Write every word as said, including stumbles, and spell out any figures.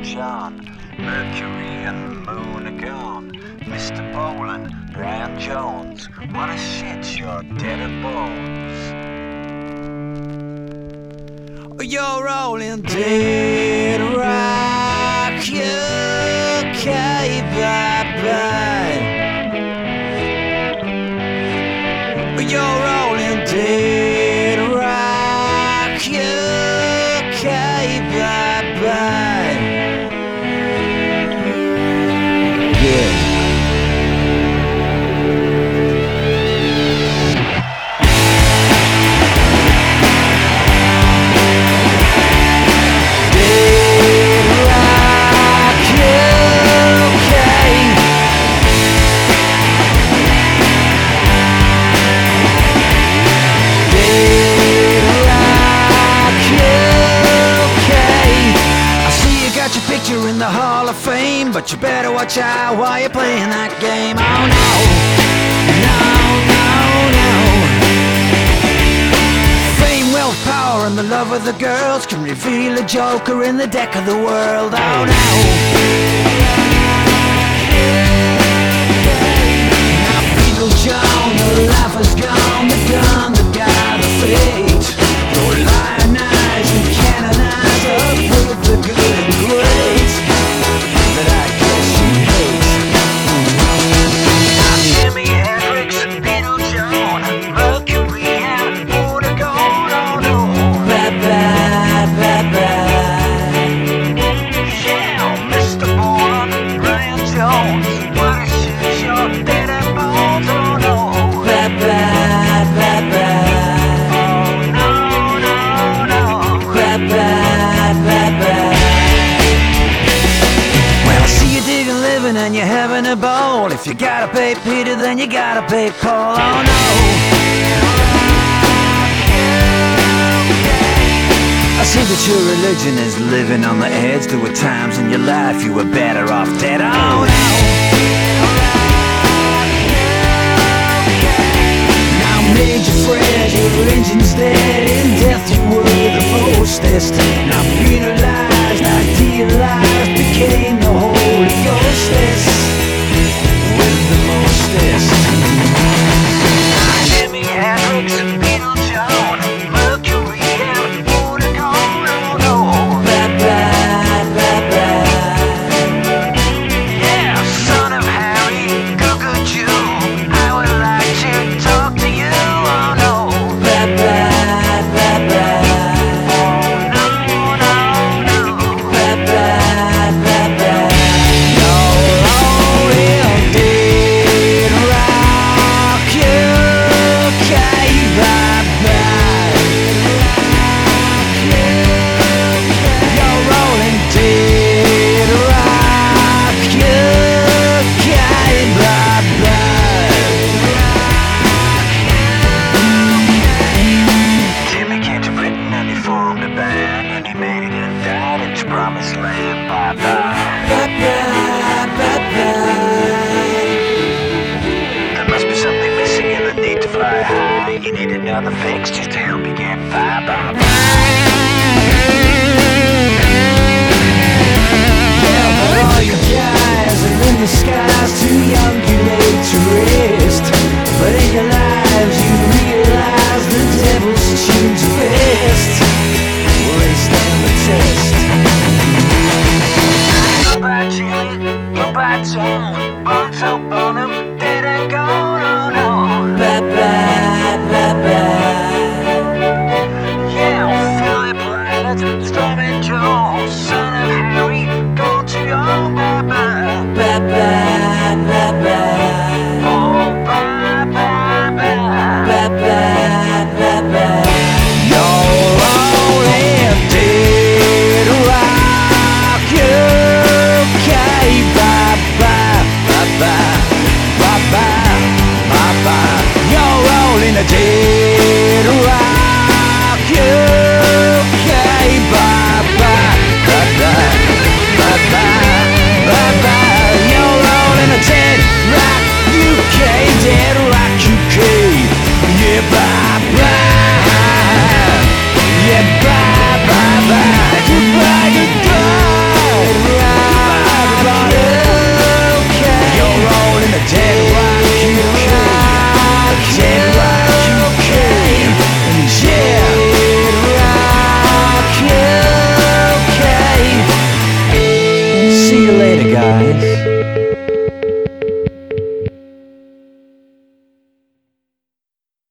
John. Mercury and the moon are gone. Mister Boland, Brian Jones. What a shit, you're dead and bones. You're rolling dead rock, you okay, bye-bye. You're rolling dead rock, you okay, bye-bye. Yeah. In the Hall of Fame, but you better watch out while you're playing that game. Oh no, no, no, no. Fame, wealth, power, and the love of the girls can reveal a joker in the deck of the world. Oh no. Now Beagle John, the life is gone, the gun, the guy, the fate. You're lionized and canonized up with the good and great. That I guess you hate. Now Jimi Hendrix and Beatle John, Mercury and Border Gold. Oh no. Bye-bye, bye-bye. Yeah, Mister Boland, Brian Jones. What a shit, you're dead and bones. Oh no. Bye-bye, bye-bye. Oh no, no, no. Bye-bye, bye-bye. Well, I see you digging living and you're having a ball. If you gotta pay Peter, then you gotta pay Paul. Oh no. I see that your religion is living on the edge. There were times in your life you were better off dead. Oh no. Now Major Fred, your engine's dead. In death you were the mostest. Now penalized, idealized, became the Holy Ghostess. With the mostest. Jimi Hendrix and Beatle John, Mercury and Border Gold. Oh no. Bye-bye, bye-bye. Yeah, son of Harry, Goo-Goo Jew, I would like to talk to you. Oh no. Bye-bye, bye-bye. Oh no, no, no. Bye-bye, bye-bye. You're rolling dead rock, you okay, bye-bye. You're rolling dead rock, you okay, bye-bye. Jimmy came to Britain and he formed a band, and he made it and died in his promised land. Bye bye. Bye-bye, bye-bye. There must be something missing in the need to fly high. You need another fix just to help you get by. Bye bye. Yeah, but all you guys are in the skies, too young, too late to rest. But in your lives you realize the devil's tunes are best. Well, they stand the test. Goodbye, Jimmy. Goodbye, Tom. Bones up on him, dead and gone. Oh no. Bye-bye, bye-bye. Yeah, Philip Lynott, Stormin' Joe, son of Harry, gone too young. Bye bye. Bye-bye, bye-bye. Oh, bye bye bye. Bye-bye. eyes.